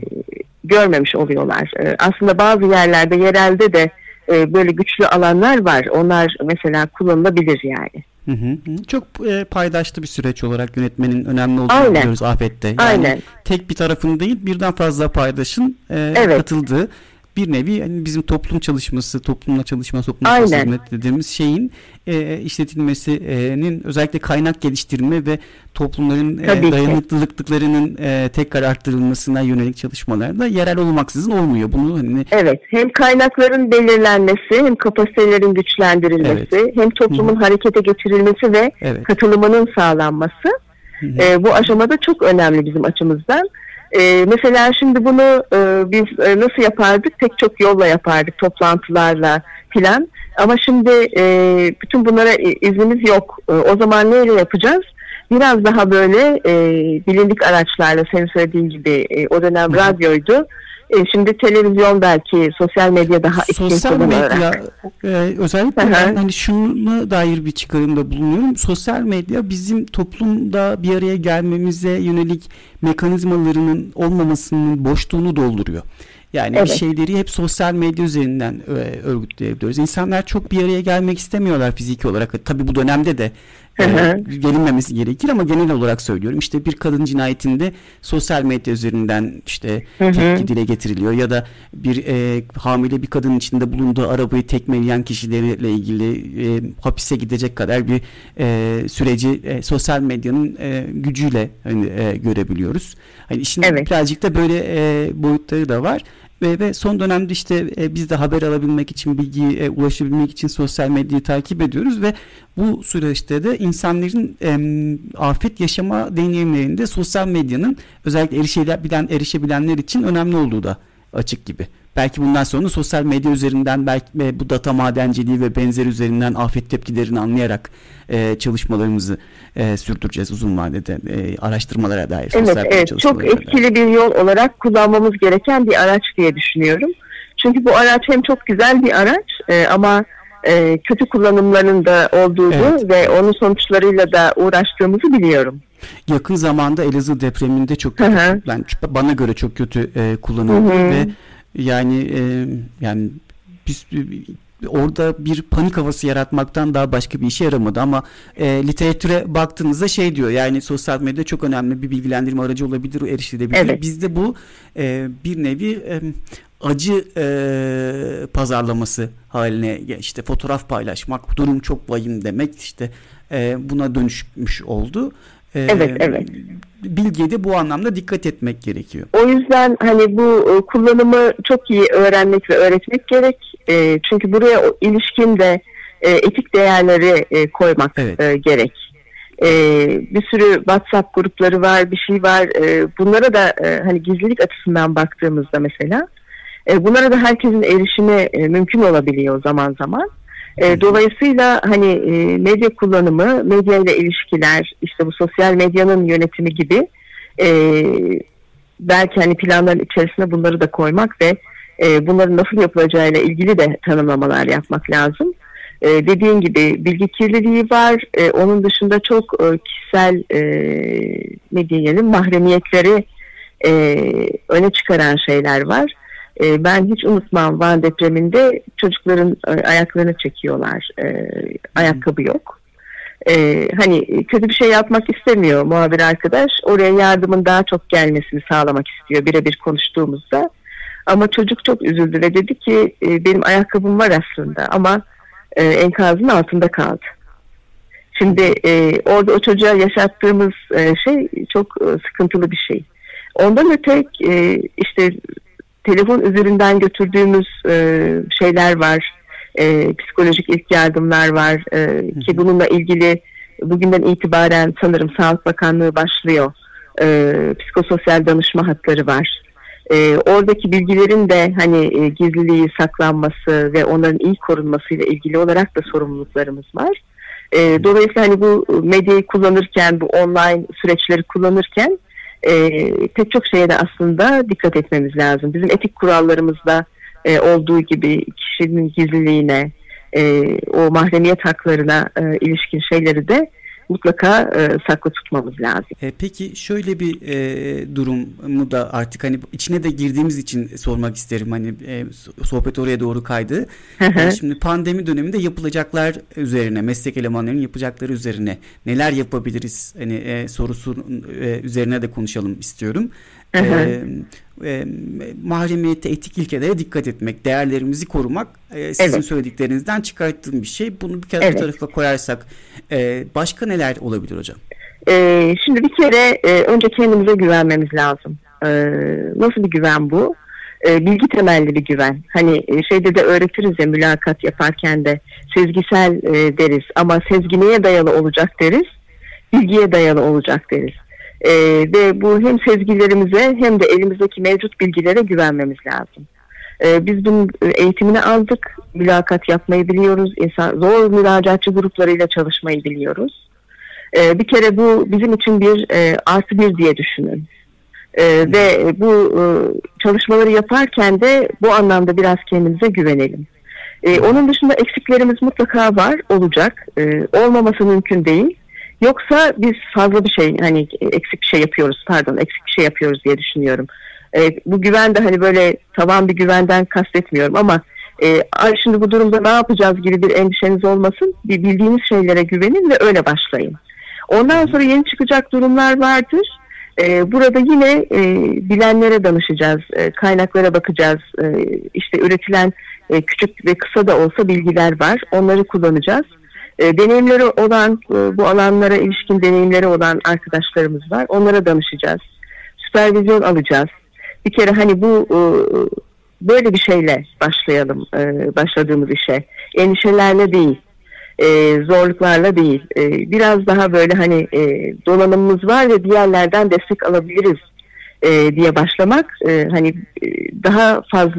görmemiş oluyorlar. E, aslında bazı yerlerde yerelde de böyle güçlü alanlar var. Onlar mesela kullanılabilir yani. Hı hı. Çok e, paydaşlı bir süreç olarak yönetmenin önemli olduğunu Aynen. biliyoruz afette. Yani Aynen. tek bir tarafın değil, birden fazla paydaşın e, evet. katıldığı bir nevi yani bizim toplum çalışması, toplumla çalışma, toplumla hizmet dediğimiz şeyin e, işletilmesinin özellikle kaynak geliştirme ve toplumların e, dayanıklılıklarının e, tekrar arttırılmasına yönelik çalışmalarda yerel olmaksızın olmuyor. Bunu hani evet, hem kaynakların belirlenmesi, hem kapasitelerin güçlendirilmesi, evet. hem toplumun Hı-hı. harekete geçirilmesi ve evet. katılımının sağlanması e, bu aşamada çok önemli bizim açımızdan. Ee, mesela şimdi bunu e, biz e, nasıl yapardık? Pek çok yolla yapardık, toplantılarla filan. Ama şimdi e, bütün bunlara iznimiz yok. E, o zaman neyle yapacağız? Biraz daha böyle e, bilindik araçlarla, senin söylediğin gibi e, o dönem radyoydu. E, şimdi televizyon, belki sosyal medya daha etkin sosyal medya olarak. e, özellikle ben hani şuna dair bir çıkarımda bulunuyorum. Sosyal medya bizim toplumda bir araya gelmemize yönelik mekanizmalarının olmamasının boşluğunu dolduruyor. Yani evet. bir şeyleri hep sosyal medya üzerinden e, örgütleyebiliyoruz. İnsanlar çok bir araya gelmek istemiyorlar fiziki olarak. Tabii bu dönemde de e, gelinmemesi gerekir ama genel olarak söylüyorum. İşte bir kadın cinayetinde sosyal medya üzerinden işte hı hı. tepki dile getiriliyor ya da bir e, hamile bir kadının içinde bulunduğu arabayı tekmeleyen kişilerle ilgili e, hapise gidecek kadar bir e, süreci e, sosyal medyanın e, gücüyle hani, e, görebiliyoruz. Hani işin evet. birazcık da böyle e, boyutları da var. Ve, ve son dönemde işte e, biz de haber alabilmek için, bilgiye e, ulaşabilmek için sosyal medyayı takip ediyoruz ve bu süreçte de insanların e, afet yaşama deneyimlerinde sosyal medyanın özellikle erişebilen, erişebilenler için önemli olduğu da açık gibi. belki bundan sonra sosyal medya üzerinden belki bu data madenciliği ve benzeri üzerinden afet tepkilerini anlayarak e, çalışmalarımızı e, sürdüreceğiz uzun vadede e, araştırmalara dair. Evet, evet çok etkili dair. Bir yol olarak kullanmamız gereken bir araç diye düşünüyorum. Çünkü bu araç hem çok güzel bir araç e, ama e, kötü kullanımlarının da olduğunu evet. ve onun sonuçlarıyla da uğraştığımızı biliyorum. Yakın zamanda Elazığ depreminde çok kötü, yani bana göre çok kötü e, kullanıldı Hı-hı. ve yani e, yani biz orada bir panik havası yaratmaktan daha başka bir işe yaramadı ama e, literatüre baktığınızda şey diyor, yani sosyal medya çok önemli bir bilgilendirme aracı olabilir, erişilebilir. Evet. Bizde bu e, bir nevi e, acı e, pazarlaması haline, işte fotoğraf paylaşmak, durum çok vahim demek, işte e, buna dönüşmüş oldu. E, evet, evet. Bilgiye de bu anlamda dikkat etmek gerekiyor. O yüzden hani bu kullanımı çok iyi öğrenmek ve öğretmek gerek. E, çünkü buraya ilişkin de e, etik değerleri e, koymak evet. e, gerek. E, bir sürü WhatsApp grupları var, bir şey var. E, bunlara da e, hani gizlilik açısından baktığımızda mesela e, bunlara da herkesin erişimi e, mümkün olabiliyor zaman zaman. E, dolayısıyla hani e, medya kullanımı, medya ile ilişkiler, işte bu sosyal medyanın yönetimi gibi e, belki hani planların içerisine bunları da koymak ve e, bunların nasıl yapılacağıyla ilgili de tanımlamalar yapmak lazım. E, dediğin gibi bilgi kirliliği var. E, onun dışında çok e, kişisel e, ne diyelim mahremiyetleri e, öne çıkaran şeyler var. Ben hiç unutmam, Van depreminde çocukların ayaklarını çekiyorlar. E, ayakkabı yok. E, hani kötü bir şey yapmak istemiyor muhabir arkadaş. Oraya yardımın daha çok gelmesini sağlamak istiyor birebir konuştuğumuzda. Ama çocuk çok üzüldü ve dedi ki e, benim ayakkabım var aslında ama e, enkazın altında kaldı. Şimdi e, orada o çocuğa yaşattığımız e, şey çok e, sıkıntılı bir şey. Ondan öte e, işte telefon üzerinden götürdüğümüz e, şeyler var, e, psikolojik ilk yardımlar var e, ki bununla ilgili bugünden itibaren sanırım Sağlık Bakanlığı başlıyor. E, psikososyal danışma hatları var. E, oradaki bilgilerin de hani e, gizliliği, saklanması ve onların iyi korunmasıyla ilgili olarak da sorumluluklarımız var. E, dolayısıyla hani bu medyayı kullanırken, bu online süreçleri kullanırken E, pek çok şeye de aslında dikkat etmemiz lazım. Bizim etik kurallarımızda e, olduğu gibi kişinin gizliliğine, e, o mahremiyet haklarına e, ilişkin şeyleri de mutlaka e, saklı tutmamız lazım. E, peki şöyle bir e, durumu da artık hani içine de girdiğimiz için sormak isterim. Hani e, sohbet oraya doğru kaydı. e, şimdi pandemi döneminde yapılacaklar üzerine, meslek elemanlarının yapacakları üzerine neler yapabiliriz? Hani e, sorusu e, üzerine de konuşalım istiyorum. e, e, mahremiyete, etik ilkelere dikkat etmek, değerlerimizi korumak e, sizin evet. söylediklerinizden çıkarttığım bir şey. Bunu bir kere evet. bir tarafa koyarsak e, başka neler olabilir hocam? E, şimdi bir kere e, önce kendimize güvenmemiz lazım. E, nasıl bir güven bu? E, bilgi temelli bir güven. Hani e, şeyde de öğretiriz ya, mülakat yaparken de sezgisel e, deriz ama sezgi neye dayalı olacak deriz? Bilgiye dayalı olacak deriz. Ee, ve bu hem sezgilerimize hem de elimizdeki mevcut bilgilere güvenmemiz lazım. Ee, biz bunun eğitimini aldık, mülakat yapmayı biliyoruz, insan, zor müracaatçı gruplarıyla çalışmayı biliyoruz. Ee, bir kere bu bizim için bir e, artı bir diye düşünün. Ee, ve bu e, çalışmaları yaparken de bu anlamda biraz kendimize güvenelim. Ee, onun dışında eksiklerimiz mutlaka var, olacak. Ee, olmaması mümkün değil. Yoksa biz fazla bir şey, hani eksik bir şey yapıyoruz, pardon eksik bir şey yapıyoruz diye düşünüyorum. E, bu güven de hani böyle tavan bir güvenden kastetmiyorum ama e, şimdi bu durumda ne yapacağız gibi bir endişeniz olmasın. Bir bildiğiniz şeylere güvenin ve öyle başlayın. Ondan sonra yeni çıkacak durumlar vardır. E, burada yine e, bilenlere danışacağız, e, kaynaklara bakacağız. E, işte üretilen e, küçük ve kısa da olsa bilgiler var, onları kullanacağız. E, deneyimleri olan, e, bu alanlara ilişkin deneyimleri olan arkadaşlarımız var. Onlara danışacağız. Süpervizyon alacağız. Bir kere hani bu e, böyle bir şeyle başlayalım, e, başladığımız işe. Endişelerle değil, e, zorluklarla değil. E, biraz daha böyle hani e, donanımımız var ve diğerlerden destek alabiliriz e, diye başlamak. E, hani e, daha fazla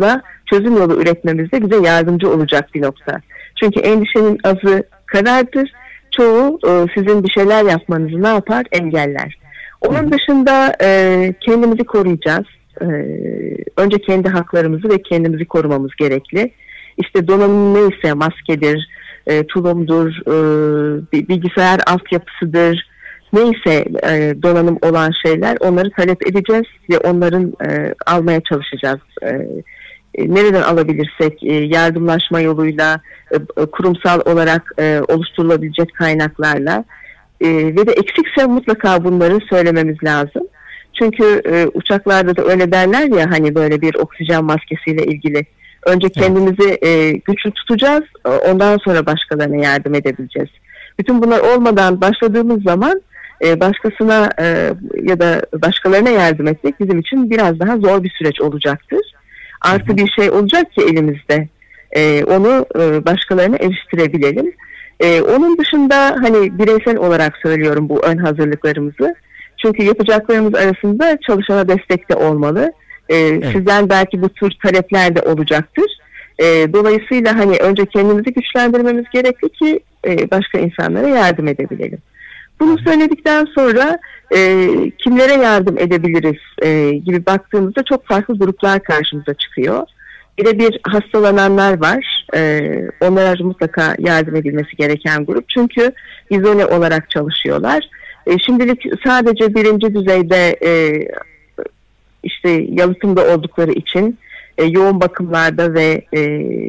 çözüm yolu üretmemizde bize yardımcı olacak bir nokta. Çünkü endişenin azı karardır. Çoğu e, sizin bir şeyler yapmanızı ne yapar? Engeller. Onun dışında e, kendimizi koruyacağız. E, önce kendi haklarımızı ve kendimizi korumamız gerekli. İşte donanım neyse maskedir, e, tulumdur, e, bilgisayar altyapısıdır, neyse e, donanım olan şeyler onları talep edeceğiz ve onların e, almaya çalışacağız. E, nereden alabilirsek e, yardımlaşma yoluyla, e, kurumsal olarak e, oluşturulabilecek kaynaklarla e, ve de eksikse mutlaka bunları söylememiz lazım. Çünkü e, uçaklarda da öyle derler ya, hani böyle bir oksijen maskesiyle ilgili. Önce kendimizi e, güçlü tutacağız, ondan sonra başkalarına yardım edebileceğiz. Bütün bunlar olmadan başladığımız zaman e, başkasına e, ya da başkalarına yardım etmek bizim için biraz daha zor bir süreç olacaktır. Artı bir şey olacak ki elimizde, e, onu e, başkalarına eriştirebilelim. E, onun dışında hani bireysel olarak söylüyorum bu ön hazırlıklarımızı. Çünkü yapacaklarımız arasında çalışana destek de olmalı. Ee, evet. Sizden belki bu tür talepler de olacaktır. Ee, dolayısıyla hani önce kendimizi güçlendirmemiz gerekli ki e, başka insanlara yardım edebilelim. Bunu söyledikten sonra e, kimlere yardım edebiliriz e, gibi baktığımızda çok farklı gruplar karşımıza çıkıyor. Bir de bir hastalananlar var. E, onlara mutlaka yardım edilmesi gereken grup. Çünkü izole olarak çalışıyorlar. E, şimdilik sadece birinci düzeyde e, işte yalıtımda oldukları için e, yoğun bakımlarda ve e,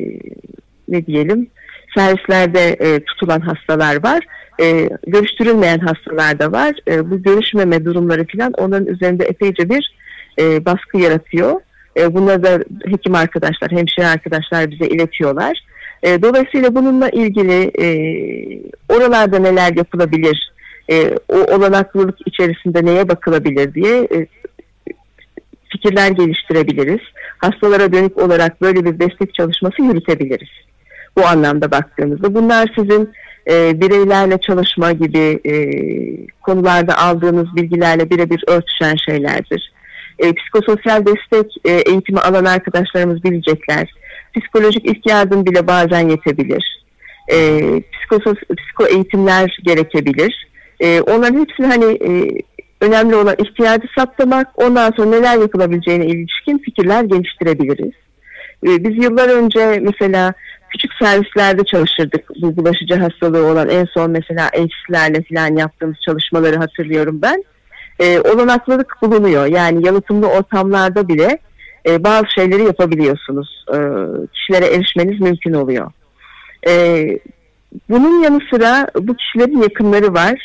ne diyelim servislerde e, tutulan hastalar var. E, görüştürülmeyen hastalar da var. E, bu görüşmeme durumları falan onların üzerinde epeyce bir e, baskı yaratıyor. E, bunları da hekim arkadaşlar, hemşire arkadaşlar bize iletiyorlar. E, dolayısıyla bununla ilgili e, oralarda neler yapılabilir, e, o olanaklılık içerisinde neye bakılabilir diye e, fikirler geliştirebiliriz. Hastalara dönük olarak böyle bir destek çalışması yürütebiliriz. Bu anlamda baktığımızda bunlar sizin e, bireylerle çalışma gibi e, konularda aldığınız bilgilerle birebir örtüşen şeylerdir. E, psikososyal destek e, eğitimi alan arkadaşlarımız bilecekler. Psikolojik ilk yardım bile bazen yetebilir. E, psikosos, psiko eğitimler gerekebilir. E, onların hepsini hani e, önemli olan ihtiyacı saptamak, ondan sonra neler yapılabileceğine ilişkin fikirler geliştirebiliriz. Ee, biz yıllar önce mesela küçük servislerde çalışırdık. Bu bulaşıcı hastalığı olan en son mesela enstitülerle falan yaptığımız çalışmaları hatırlıyorum ben. Ee, olanaklılık bulunuyor. Yani yalıtımlı ortamlarda bile e, bazı şeyleri yapabiliyorsunuz. Ee, kişilere erişmeniz mümkün oluyor. Ee, Bunun yanı sıra bu kişilerin yakınları var.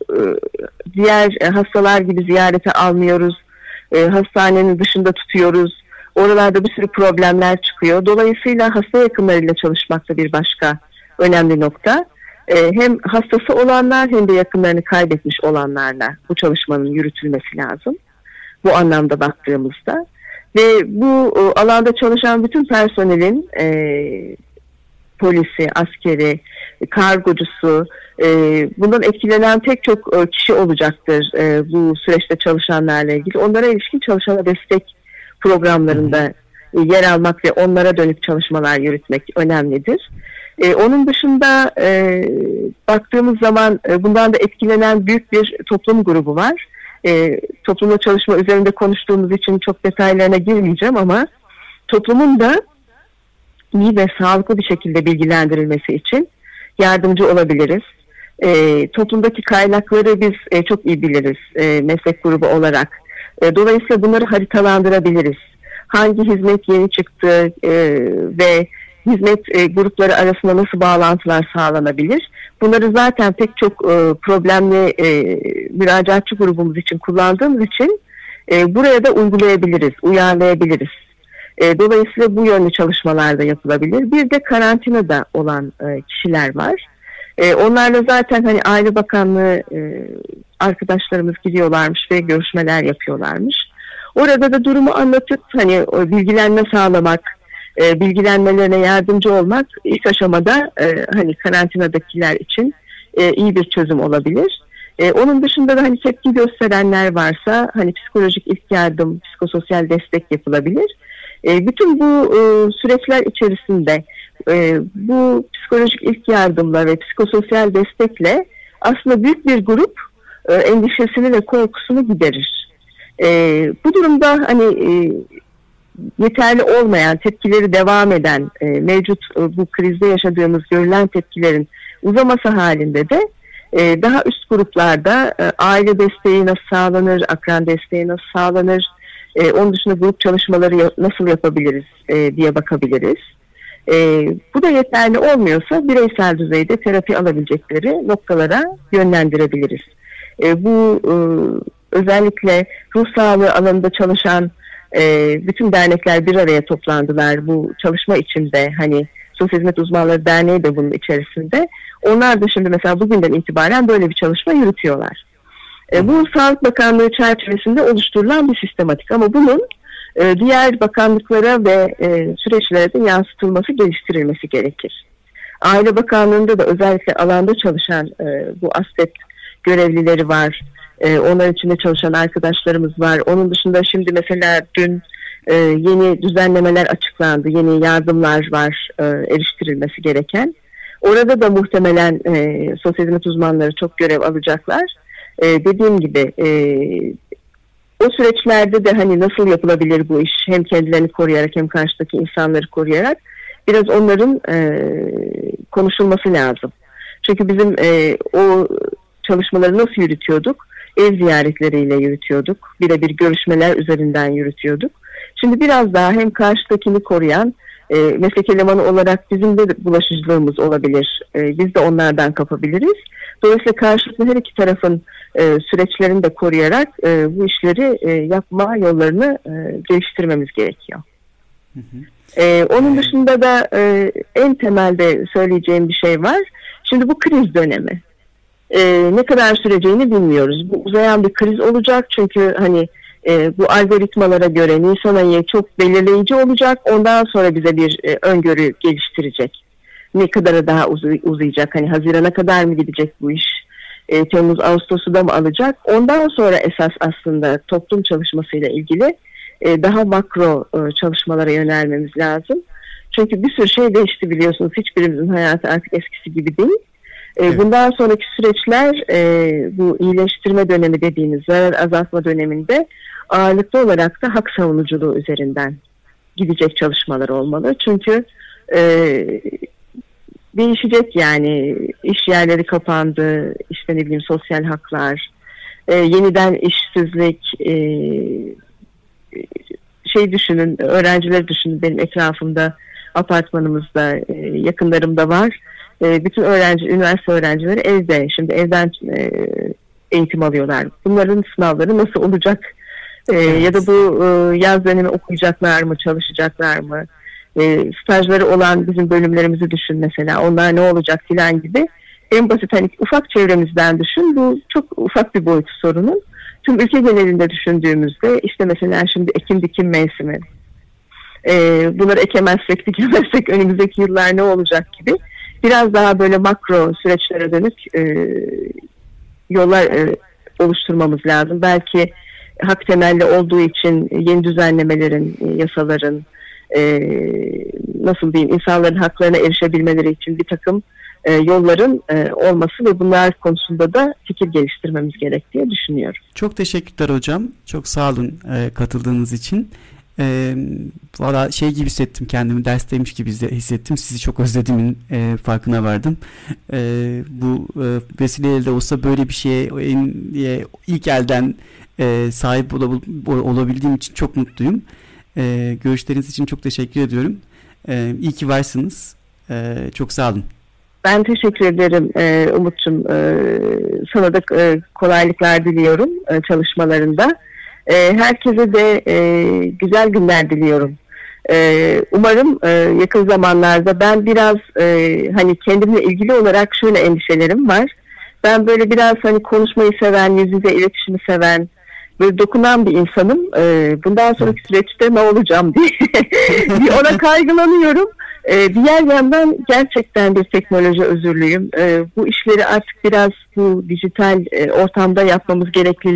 Diğer hastalar gibi ziyarete almıyoruz. Hastanenin dışında tutuyoruz. Oralarda bir sürü problemler çıkıyor. Dolayısıyla hasta yakınlarıyla çalışmak da bir başka önemli nokta. Hem hastası olanlar hem de yakınlarını kaybetmiş olanlarla bu çalışmanın yürütülmesi lazım. Bu anlamda baktığımızda. Ve bu alanda çalışan bütün personelin polisi, askeri, kargocusu, e, bundan etkilenen pek çok e, kişi olacaktır e, bu süreçte çalışanlarla ilgili. Onlara ilişkin çalışana destek programlarında e, yer almak ve onlara dönük çalışmalar yürütmek önemlidir. E, onun dışında e, baktığımız zaman e, bundan da etkilenen büyük bir toplum grubu var. E, toplumla çalışma üzerinde konuştuğumuz için çok detaylarına girmeyeceğim ama toplumun da iyi ve sağlıklı bir şekilde bilgilendirilmesi için yardımcı olabiliriz. E, toplumdaki kaynakları biz e, çok iyi biliriz e, meslek grubu olarak. E, dolayısıyla bunları haritalandırabiliriz. Hangi hizmet yeni çıktı e, ve hizmet e, grupları arasında nasıl bağlantılar sağlanabilir? Bunları zaten pek çok e, problemli e, müracaatçı grubumuz için kullandığımız için e, buraya da uygulayabiliriz, uyarlayabiliriz. E, dolayısıyla bu yönlü çalışmalar da yapılabilir. Bir de karantinada olan e, kişiler var. E, onlarla zaten hani Aile Bakanlığı e, arkadaşlarımız gidiyorlarmış ve görüşmeler yapıyorlarmış. Orada da durumu anlatıp hani o bilgilenme sağlamak, e, bilgilenmelerine yardımcı olmak ilk aşamada e, hani karantinadakiler için e, iyi bir çözüm olabilir. E, onun dışında da hani tepki gösterenler varsa hani psikolojik ilk yardım, psikososyal destek yapılabilir. E, bütün bu e, süreçler içerisinde e, bu psikolojik ilk yardımla ve psikososyal destekle aslında büyük bir grup e, endişesini ve korkusunu giderir. E, bu durumda hani e, yeterli olmayan, tepkileri devam eden, e, mevcut e, bu krizde yaşadığımız görülen tepkilerin uzaması halinde de e, daha üst gruplarda e, aile desteği nasıl sağlanır, akran desteği nasıl sağlanır, e, onun dışında grup çalışmaları ya, nasıl yapabiliriz e, diye bakabiliriz. E, bu da yeterli olmuyorsa bireysel düzeyde terapi alabilecekleri noktalara yönlendirebiliriz. E, bu e, özellikle ruh sağlığı alanında çalışan e, bütün dernekler bir araya toplandılar bu çalışma içinde. Hani Sosyal Hizmet Uzmanları Derneği de bunun içerisinde. Onlar da şimdi mesela bugünden itibaren böyle bir çalışma yürütüyorlar. E, bu Sağlık Bakanlığı çerçevesinde oluşturulan bir sistematik ama bunun e, diğer bakanlıklara ve e, süreçlere de yansıtılması, geliştirilmesi gerekir. Aile Bakanlığı'nda da özellikle alanda çalışan e, bu aspekt görevlileri var. E, onlar içinde çalışan arkadaşlarımız var. Onun dışında şimdi mesela dün e, yeni düzenlemeler açıklandı. Yeni yardımlar var e, eriştirilmesi gereken. Orada da muhtemelen e, sosyal hizmet uzmanları çok görev alacaklar. E, dediğim gibi e, o süreçlerde de hani nasıl yapılabilir bu iş, hem kendilerini koruyarak hem karşıdaki insanları koruyarak biraz onların e, konuşulması lazım. Çünkü bizim e, o çalışmaları nasıl yürütüyorduk? Ev ziyaretleriyle yürütüyorduk. Birebir görüşmeler üzerinden yürütüyorduk. Şimdi biraz daha hem karşıdakini koruyan e, meslek elemanı olarak bizim de bulaşıcılığımız olabilir. E, biz de onlardan kapabiliriz. Dolayısıyla karşılıklı her iki tarafın e, süreçlerini de koruyarak e, bu işleri e, yapma yollarını e, geliştirmemiz gerekiyor. Hı hı. E, onun dışında da e, en temelde söyleyeceğim bir şey var. Şimdi bu kriz dönemi. E, ne kadar süreceğini bilmiyoruz. Bu uzayan bir kriz olacak çünkü hani e, bu algoritmalara göre Nisan ayı çok belirleyici olacak. Ondan sonra bize bir e, öngörü geliştirecek. Ne kadar daha uz- uzayacak? Hani Haziran'a kadar mı gidecek bu iş? E, Temmuz, Ağustos'u da mı alacak? Ondan sonra esas aslında toplum çalışmasıyla ilgili e, daha makro e, çalışmalara yönelmemiz lazım. Çünkü bir sürü şey değişti biliyorsunuz. Hiçbirimizin hayatı artık eskisi gibi değil. Evet. Bundan sonraki süreçler e, bu iyileştirme dönemi dediğimiz zarar azaltma döneminde ağırlıklı olarak da hak savunuculuğu üzerinden gidecek çalışmalar olmalı. Çünkü e, değişecek yani iş yerleri kapandı, işte ne bileyim sosyal haklar, e, yeniden işsizlik, e, şey düşünün, öğrencileri düşünün, benim etrafımda, apartmanımızda, e, yakınlarımda var. Bütün öğrenci, üniversite öğrencileri evde, şimdi evden e, eğitim alıyorlar. Bunların sınavları nasıl olacak? E, evet. Ya da bu e, yaz dönemi okuyacaklar mı, çalışacaklar mı? E, stajları olan bizim bölümlerimizi düşün mesela. Onlar ne olacak filan gibi. En basit hani ufak çevremizden düşün. Bu çok ufak bir boyutu sorunun. Tüm ülke genelinde düşündüğümüzde işte mesela şimdi ekim dikim mevsimi. E, bunları ekemezsek, dikemezsek önümüzdeki yıllar ne olacak gibi. Biraz daha böyle makro süreçlere dönük e, yollar e, oluşturmamız lazım. Belki hak temelli olduğu için yeni düzenlemelerin, yasaların, e, nasıl diyeyim, insanların haklarına erişebilmeleri için bir takım e, yolların e, olması ve bunlar konusunda da fikir geliştirmemiz gerek diye düşünüyorum. Çok teşekkürler hocam. Çok sağ olun e, katıldığınız için. E, valla şey gibi hissettim, kendimi dersteymiş gibi hissettim. Sizi çok özlediğimin e, farkına vardım. E, bu e, vesileyle de olsa böyle bir şeye en, e, ilk elden e, sahip olabil- olabildiğim için çok mutluyum. E, görüşleriniz için çok teşekkür ediyorum. E, iyi ki varsınız. E, çok sağ olun. Ben teşekkür ederim e, Umut'cum. E, sana da e, kolaylıklar diliyorum e, çalışmalarında. E, herkese de e, güzel günler diliyorum. E, umarım e, yakın zamanlarda ben biraz e, hani kendimle ilgili olarak şöyle endişelerim var. Ben böyle biraz hani konuşmayı seven, yüz yüze iletişimi seven, böyle dokunan bir insanım. E, bundan sonraki süreçte ne olacağım diye bir ona kaygılanıyorum. E, diğer yandan gerçekten bir teknoloji özürlüyüm. E, bu işleri artık biraz bu dijital e, ortamda yapmamız gereklilik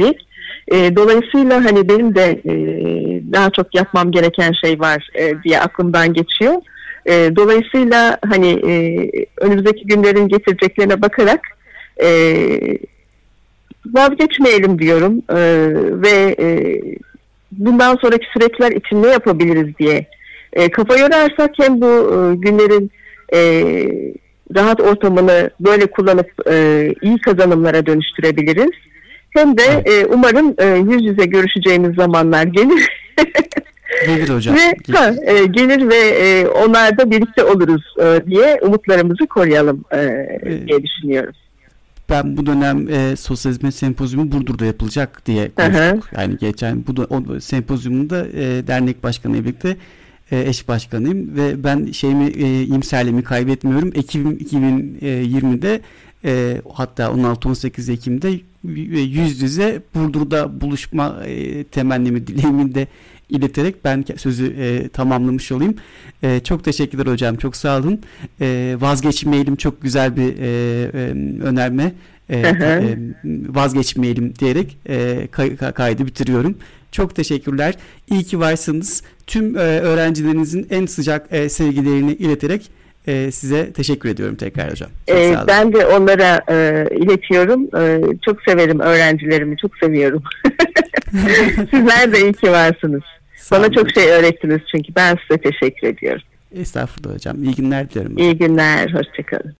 E, dolayısıyla hani benim de e, daha çok yapmam gereken şey var e, diye aklımdan geçiyor. E, dolayısıyla hani e, önümüzdeki günlerin getireceklerine bakarak e, vazgeçmeyelim diyorum e, ve e, bundan sonraki süreçler için ne yapabiliriz diye e, kafa yorarsak hem bu e, günlerin e, rahat ortamını böyle kullanıp e, iyi kazanımlara dönüştürebiliriz. Hem de e, umarım e, yüz yüze görüşeceğimiz zamanlar gelir. Gelir hocam. Ve, gelir. Ha, e, gelir ve e, onlarda birlikte oluruz e, diye umutlarımızı koruyalım e, e, diye düşünüyorum. Ben bu dönem e, sosyal hizmet sempozyumu Burdur'da yapılacak diye konuştuk. Yani geçen bu da, o sempozyumunda e, dernek başkanıyla birlikte e, eş başkanıyım ve ben şeyimi e, imserliğimi kaybetmiyorum. Ekim iki bin yirmide e, hatta on altı on sekiz Ekim'de yüz yüze Burdur'da buluşma e, temennimi, dileğimi de ileterek ben sözü e, tamamlamış olayım. E, çok teşekkürler hocam. Çok sağ olun. E, vazgeçmeyelim çok güzel bir e, e, önerme. E, e, vazgeçmeyelim diyerek e, kay, kaydı bitiriyorum. Çok teşekkürler. İyi ki varsınız. Tüm e, öğrencilerinizin en sıcak e, sevgilerini ileterek e, size teşekkür ediyorum tekrar hocam. Çok e, sağ olun. Ben de onlara e, iletiyorum. E, çok severim öğrencilerimi. Çok seviyorum. Sizler de iyi ki varsınız. Sağ Bana olun. Çok şey öğrettiniz çünkü ben size teşekkür ediyorum. Estağfurullah hocam. İyi günler diliyorum. İyi günler. Hoşçakalın.